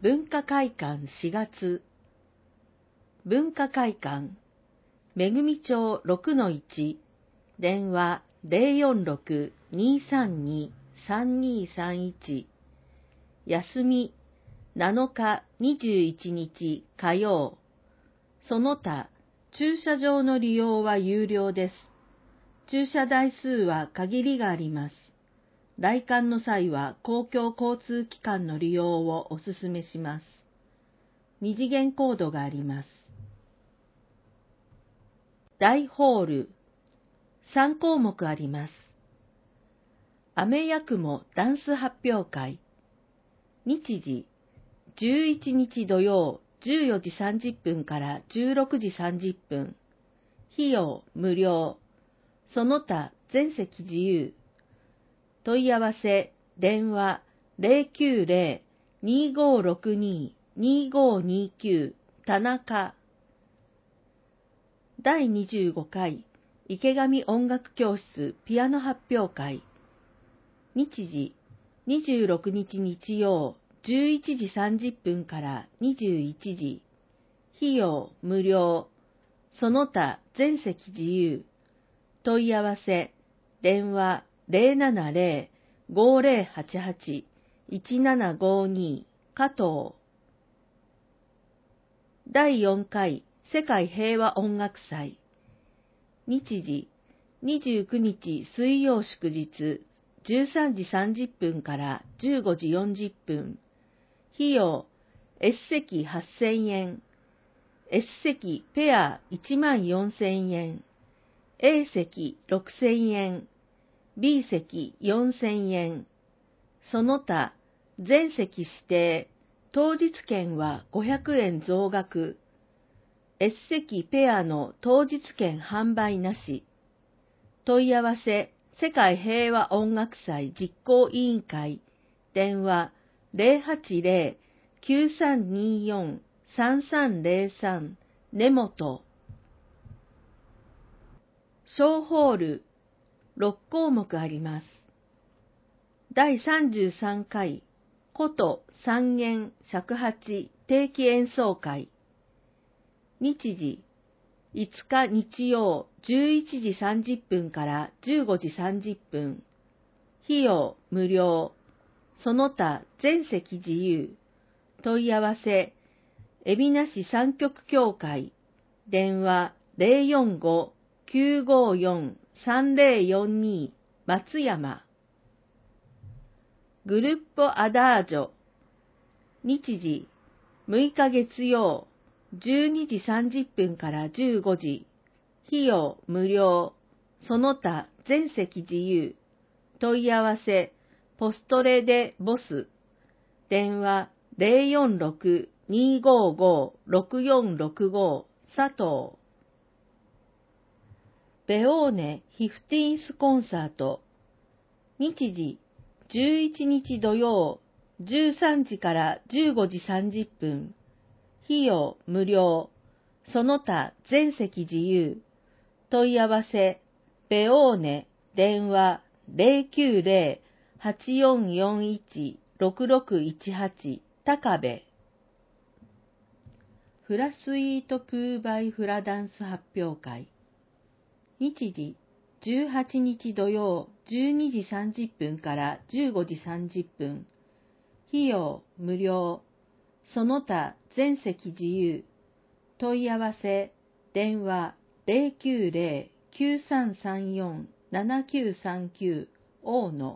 文化会館4月。文化会館、めぐみ町 6-1、電話046-232-3231。休み、7日21日火曜。その他、駐車場の利用は有料です。駐車台数は限りがあります。来館の際は公共交通機関の利用をお勧めします。二次元コードがあります。大ホール、3項目あります。雨やくもダンス発表会。日時、11日土曜14時30分から16時30分。費用無料。その他全席自由。問い合わせ、電話090-2562-2529田中。第25回池上音楽教室ピアノ発表会。日時、26日日曜11時30分から21時。費用無料。その他全席自由。問い合わせ、電話070-5088-1752加藤。第4回世界平和音楽祭。日時、29日水曜祝日13時30分から15時40分。費用、S 席8000円。S 席ペア14000円。A 席6000円。B 席4000円。その他、全席指定、当日券は500円増額。S 席ペアの当日券販売なし。問い合わせ、世界平和音楽祭実行委員会。電話080-9324-3303根本。小ホール、6項目あります。第33回古都三元尺八定期演奏会。日時、5日日曜11時30分から15時30分。費用無料。その他全席自由。問い合わせ、海老名市三曲協会。電話045-954-3042松山。グルッポアダージョ。日時、6日月曜12時30分から15時。費用無料。その他全席自由。問い合わせ、ポストレでボス。電話046-255-6465佐藤。ベオーネヒフティーンスコンサート。日時、11日土曜13時から15時30分。費用無料。その他全席自由。問い合わせ、ベオーネ電話090-8441-6618高部。フラスイートプーバイフラダンス発表会。日時、18日土曜12時30分から15時30分。費用無料。その他全席自由。問い合わせ、電話090-9334-7939大野。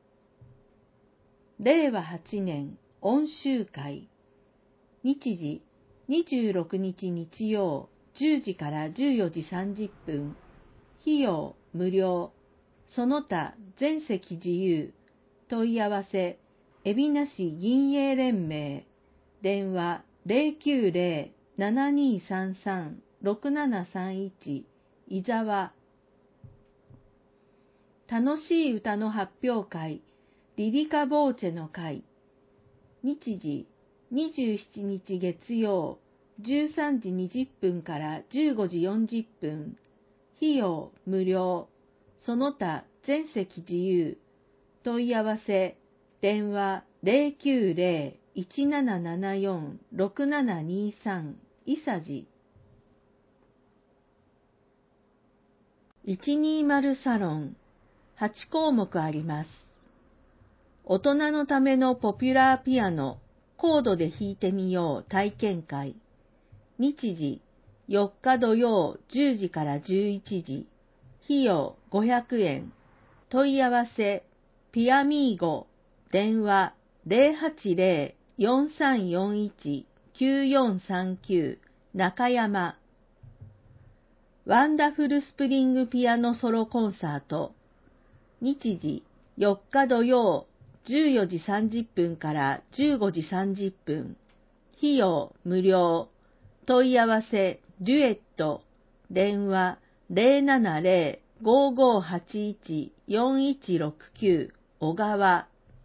令和8年音集会。日時、26日日曜10時から14時30分。費用無料。その他全席自由。問い合わせ、海老名市銀営連盟。電話090-7233-6731伊沢。楽しい歌の発表会リリカボーチェの会。日時、27日月曜13時20分から15時40分。費用無料。その他全席自由。問い合わせ、電話090 1774-6723 伊佐治120サロン8項目あります。大人のためのポピュラーピアノコードで弾いてみよう体験会。日時4日土曜10時から11時。費用500円。問い合わせピアミーゴ電話080-4341-9439中山。ワンダフルスプリングピアノソロコンサート。日時4日土曜14時30分から15時30分。費用無料。問い合わせデュエット電話070-5581-4169小川。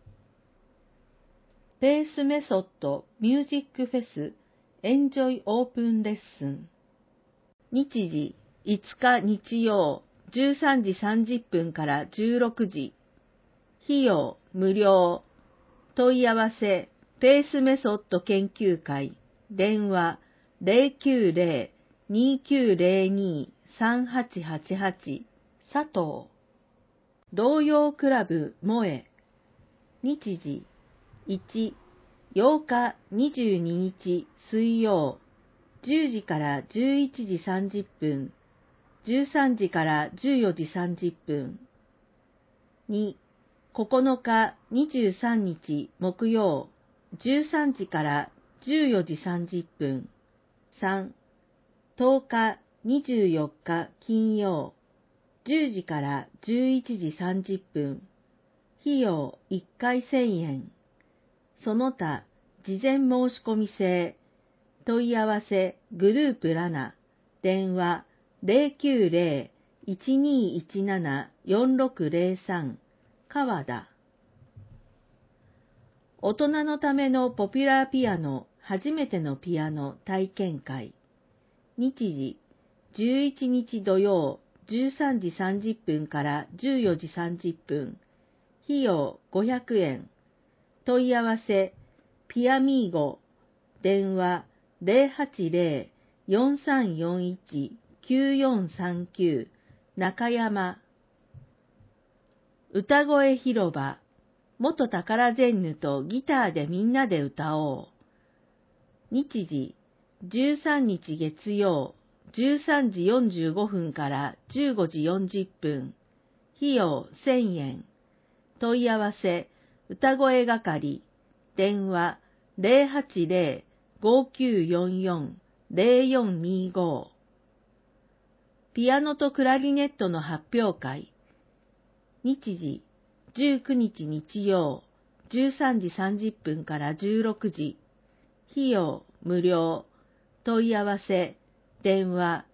ペースメソッドミュージックフェスエンジョイオープンレッスン。日時5日日曜13時30分から16時。費用無料。問い合わせペースメソッド研究会電話090-2902-3888佐藤。童謡クラブ萌え。日時1、8日22日水曜10時から11時30分、13時から14時30分。2、9日23日木曜13時から14時30分。3、10日24日金曜10時から11時30分。費用1回1000円。その他、事前申し込み制。問い合わせグループラナ。電話090-1217-4603川田。大人のためのポピュラーピアノ初めてのピアノ体験会。日時11日土曜13時30分から14時30分。費用500円。問い合わせピアミーゴ電話080-4341-9439中山。歌声広場元宝全ヌとギターでみんなで歌おう。日時13日月曜13時45分から15時40分。費用1000円。問い合わせ歌声係電話080-5944-0425。ピアノとクラリネットの発表会。日時19日日曜13時30分から16時。費用無料。問い合わせ電話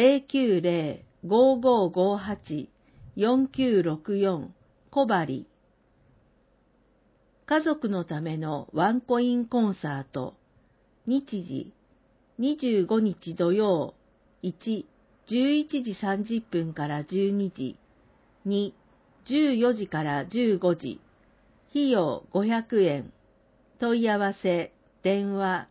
090-5558-4964小針。家族のためのワンコインコンサート。日時25日土曜1、11時30分から12時。2、14時から15時。費用500円。問い合わせ電話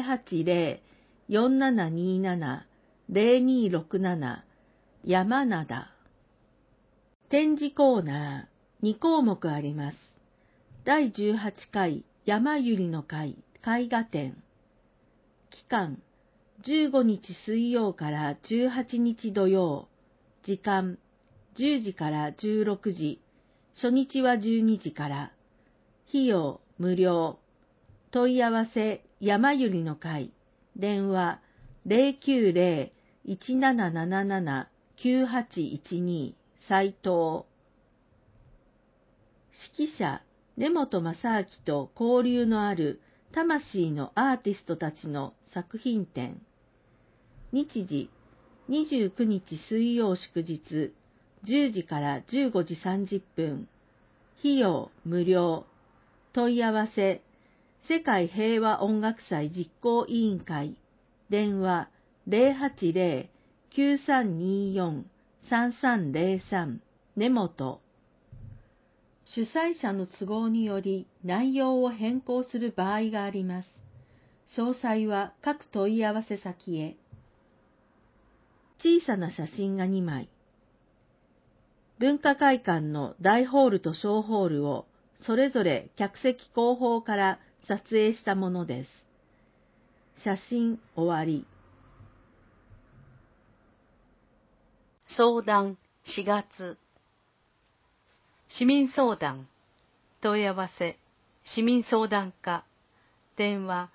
080-4727-0267山灘。展示コーナー2項目あります。第18回山ゆりの会絵画展。期間15日水曜から18日土曜。時間10時から16時。初日は12時から。費用無料。問い合わせ山ゆりの会電話090-1777-9812斉藤。指揮者根本正明と交流のある魂のアーティストたちの作品展。日時29日水曜祝日10時から15時30分。費用無料。問い合わせ世界平和音楽祭実行委員会電話080-9324-3303根本。主催者の都合により内容を変更する場合があります。詳細は各問い合わせ先へ。小さな写真が2枚。文化会館の大ホールと小ホールをそれぞれ客席後方から撮影したものです。写真終わり。 相談4月。市民相談問い合わせ市民相談課電話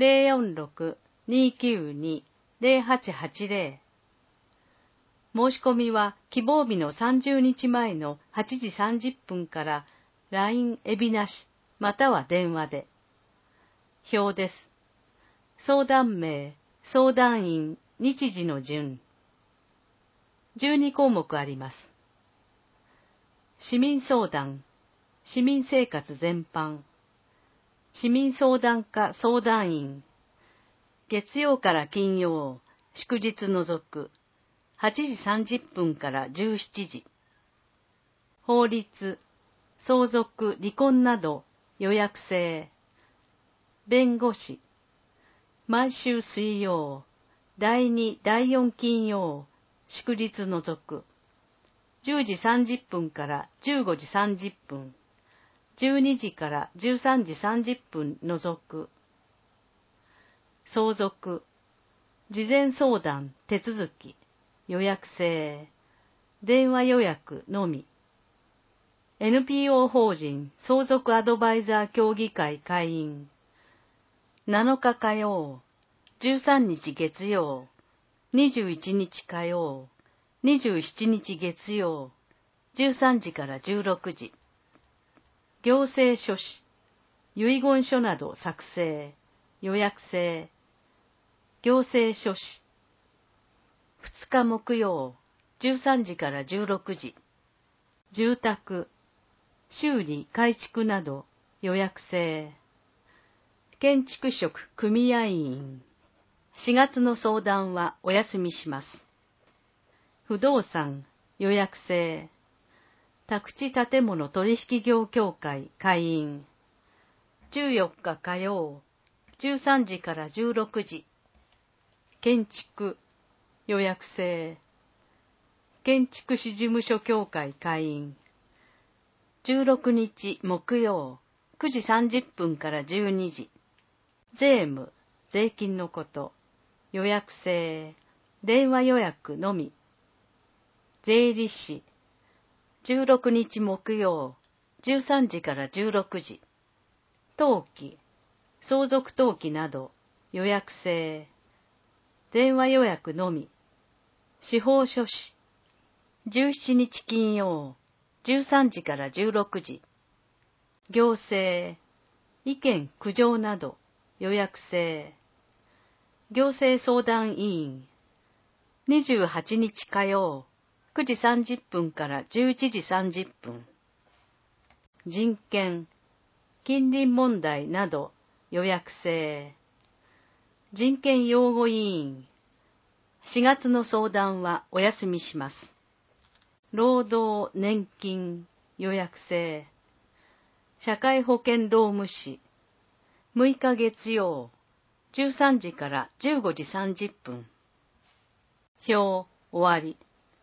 046-292-0880 申し込みは希望日の30日前の8時30分から LINE エビなしまたは電話で。表です。相談名、相談員、日時の順。12項目あります。市民相談、市民生活全般、市民相談課相談員、月曜から金曜、祝日除く、8時30分から17時。法律、相続、離婚など予約制。弁護士、毎週水曜、第2、第4金曜、祝日除く。10時30分から15時30分。12時から13時30分除く。相続、事前相談、手続き、予約制、電話予約のみ。NPO 法人相続アドバイザー協議会会員。7日火曜、13日月曜、21日火曜、27日月曜、13時から16時。行政書士、遺言書など作成、予約制。行政書士。2日木曜、13時から16時。住宅、修理、改築など予約制。建築職組合員。4月の相談はお休みします。不動産、予約制。宅地建物取引業協会会員。14日火曜、13時から16時。建築、予約制。建築士事務所協会会員。16日木曜、9時30分から12時。税務、税金のこと。予約制。電話予約のみ。税理士。16日木曜、13時から16時。登記、相続登記など予約制。電話予約のみ。司法書士。17日金曜、13時から16時。行政、意見苦情など予約制。行政相談委員。28日火曜、9時30分から11時30分。人権、近隣問題など予約制。人権擁護委員。4月の相談はお休みします。労働年金予約制。社会保険労務士。6日月曜、13時から15時30分。表終わり。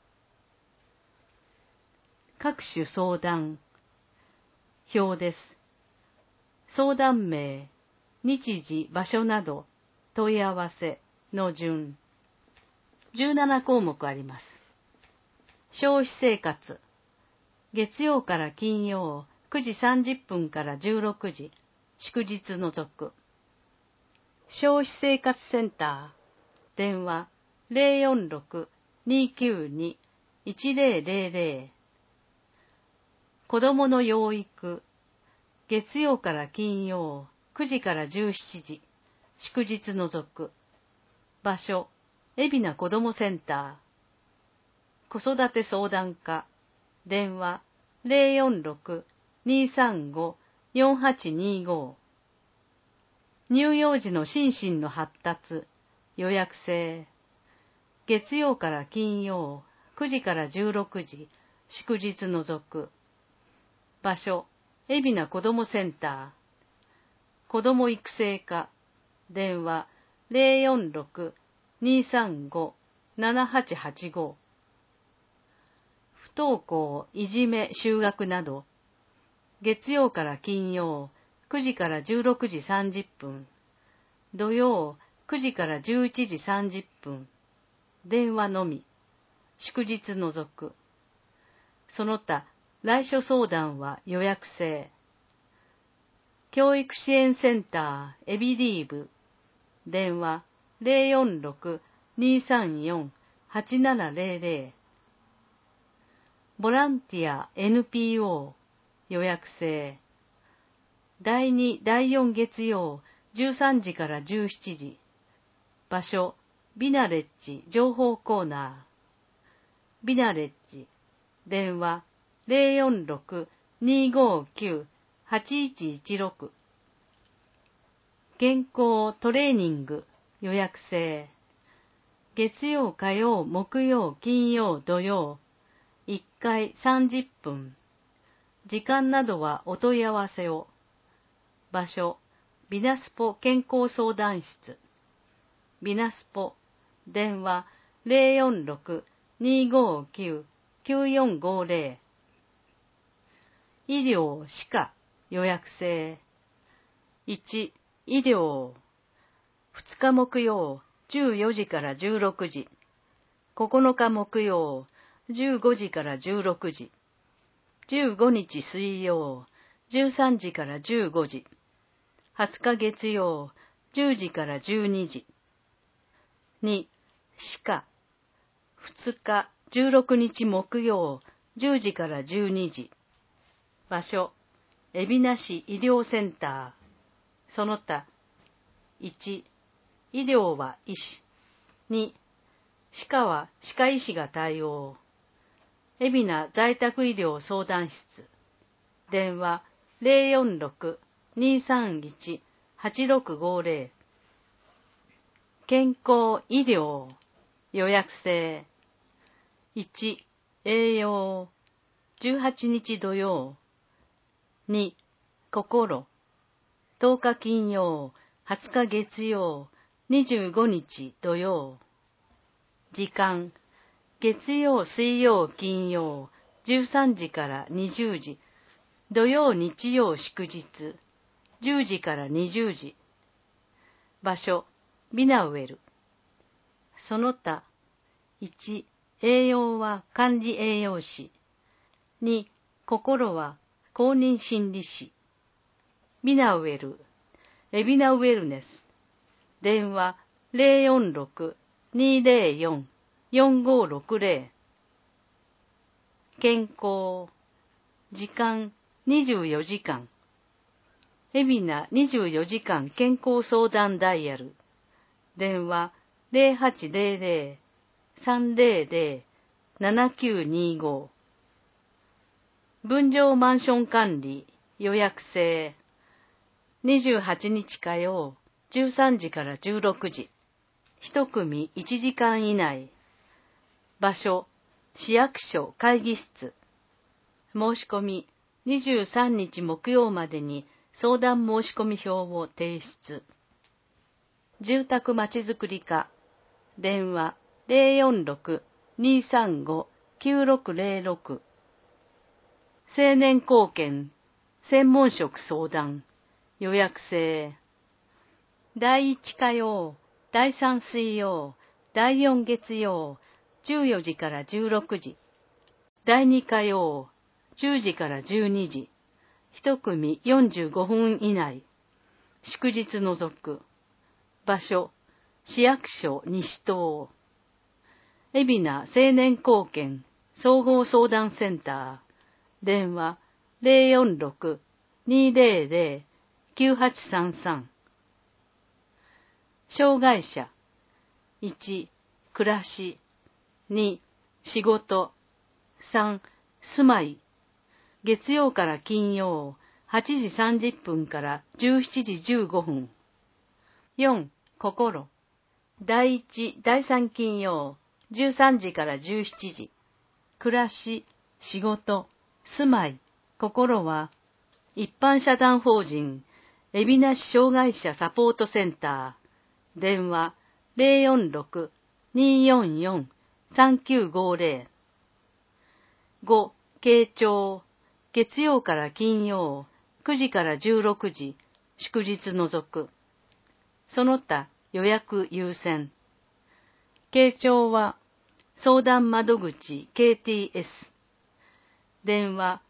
各種相談。表です。相談名、日時、場所など問い合わせの順。17項目あります。消費生活。月曜から金曜、9時30分から16時、祝日除く。消費生活センター。電話046-292-1000。子どもの養育。月曜から金曜、9時から17時、祝日除く。場所、海老名子どもセンター。子育て相談課。電話046-235-4825。乳幼児の心身の発達、予約制。月曜から金曜、9時から16時、祝日除く。場所、 海老名子どもセンター、子ども育成課、電話046-235-7885。不登校、いじめ、就学など、月曜から金曜9時から16時30分、土曜9時から11時30分、電話のみ、祝日除く。その他、来所相談は予約制。教育支援センターエビリーブ、電話046-234-8700。ボランティア NPO 予約制。第2、第4月曜13時から17時。場所、ビナレッジ情報コーナー。ビナレッジ、電話046-259-8116。健康トレーニング予約制。月曜、火曜、木曜、金曜、土曜。1回30分。時間などはお問い合わせを。場所、ビナスポ健康相談室。ビナスポ、電話046-259-9450。医療、歯科、予約制。1、医療。2日木曜、14時から16時。9日木曜、15時から16時。15日水曜、13時から15時。20日月曜、10時から12時。2、歯科。2日、16日木曜、10時から12時。場所、海老名市医療センター。その他、1、医療は医師。2、歯科は歯科医師が対応。海老名在宅医療相談室。電話046-231-8650。健康医療予約制。1、栄養。18日土曜。2、心。10日金曜、20日月曜、25日土曜。時間、月曜、水曜、金曜、13時から20時。土曜、日曜、祝日、10時から20時。場所、ビナウェル。その他、1、栄養は管理栄養士。2、心は公認心理師。ビナウェル、エビナウェルネス。電話046-204-4560。健康。時間24時間。海老名24時間健康相談ダイヤル。電話0800-300-7925。分譲マンション管理予約制。28日火曜、13時から16時。1組1時間以内。場所、市役所会議室。申し込み、23日木曜までに相談申し込み票を提出。住宅まちづくり課。電話046-235-9606。青年貢献、専門職相談。予約制。第1火曜、第3水曜、第4月曜、14時から16時。第2火曜、10時から12時。1組45分以内。祝日除く。場所、市役所西棟。海老名青年貢献総合相談センター。電話046-200-9833。障害者。1、暮らし。2、仕事。3、住まい。月曜から金曜、8時30分から17時15分。4、心。第1、第3金曜、13時から17時。暮らし、仕事、住まい、心は、 一般社団法人海老名市障害者サポートセンター、電話046-244-3950。5、慶長、月曜から金曜、9時から16時、祝日除く。その他予約優先。慶長は相談窓口 KTS。電話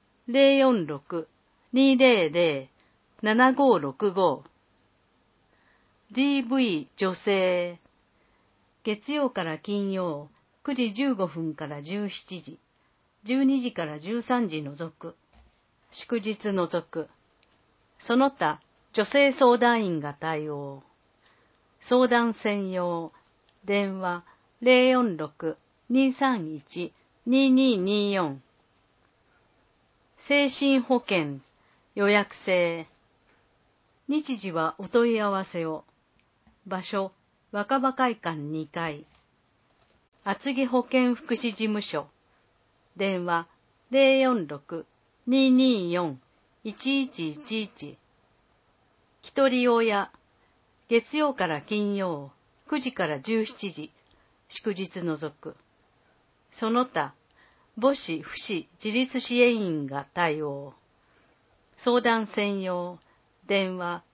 046-200-7565。DV 女性。月曜から金曜、9時15分から17時、12時から13時除く。祝日除く。その他、女性相談員が対応。相談専用。電話046-231-2224。精神保健予約制。日時はお問い合わせを。場所、若葉会館2階。厚木保健福祉事務所。電話046-224-1111。一人親。月曜から金曜、9時から17時、祝日除く。その他、母子父子自立支援員が対応。相談専用。電話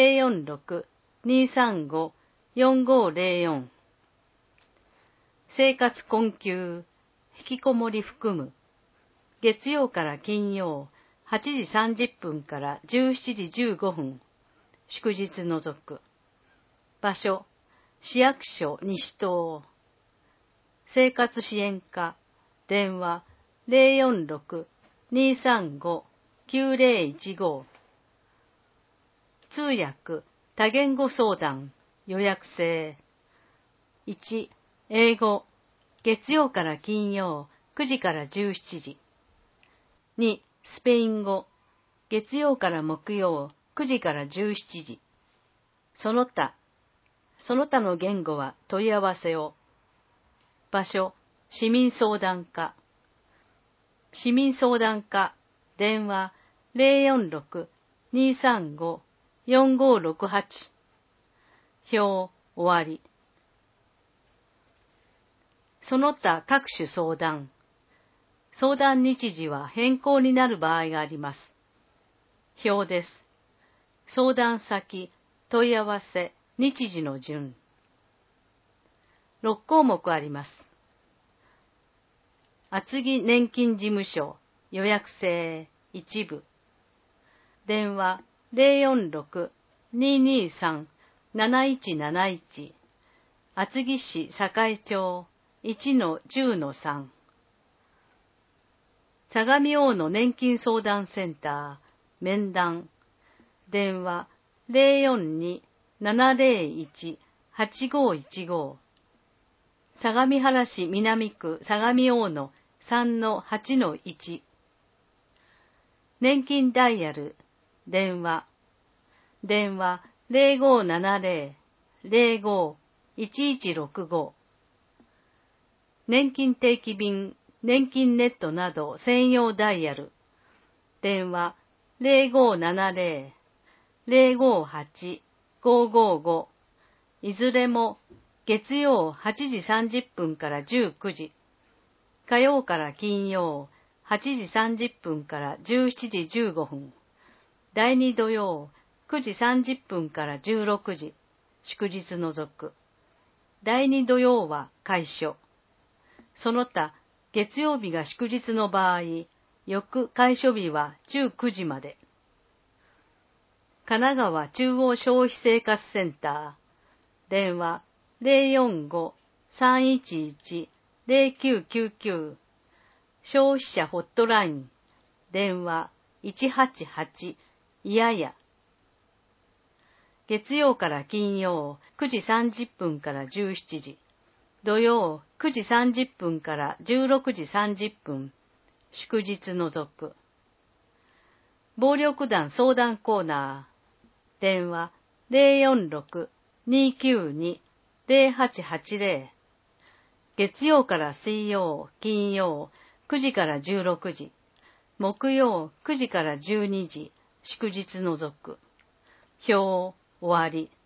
046-235-4504。生活困窮、引きこもり含む。月曜から金曜、8時30分から17時15分、祝日除く。場所、市役所西棟。生活支援課、電話046-235-9015。通訳、多言語相談、予約制。1、英語、月曜から金曜、9時から17時。2、スペイン語、月曜から木曜、9時から17時。その他の言語は問い合わせを。場所、市民相談課。市民相談課、電話046-235-4568。表、終わり。その他各種相談。相談日時は変更になる場合があります。表です。相談先、問い合わせ、日時の順。6項目あります。厚木年金事務所、予約制、一部。電話046-223-7171。厚木市栄町 1-10-3。相模大野年金相談センター、面談。電話042-701-8515。相模原市南区相模大野 3-8-1。年金ダイヤル、電話0570-05-1165。年金定期便、年金ネットなど専用ダイヤル、電話0570-058-555。いずれも月曜8時30分から19時、火曜から金曜8時30分から17時15分、第2土曜9時30分から16時、祝日除く。第2土曜は開所。その他、月曜日が祝日の場合、翌開所日は19時まで。神奈川中央消費生活センター、電話045-311-0999。消費者ホットライン、電話188いやや。月曜から金曜9時30分から17時、土曜9時30分から16時30分、祝日除く。暴力団相談コーナー、電話046-292-0880。月曜から水曜、金曜9時から16時、木曜9時から12時、 祝日除く。表終わり。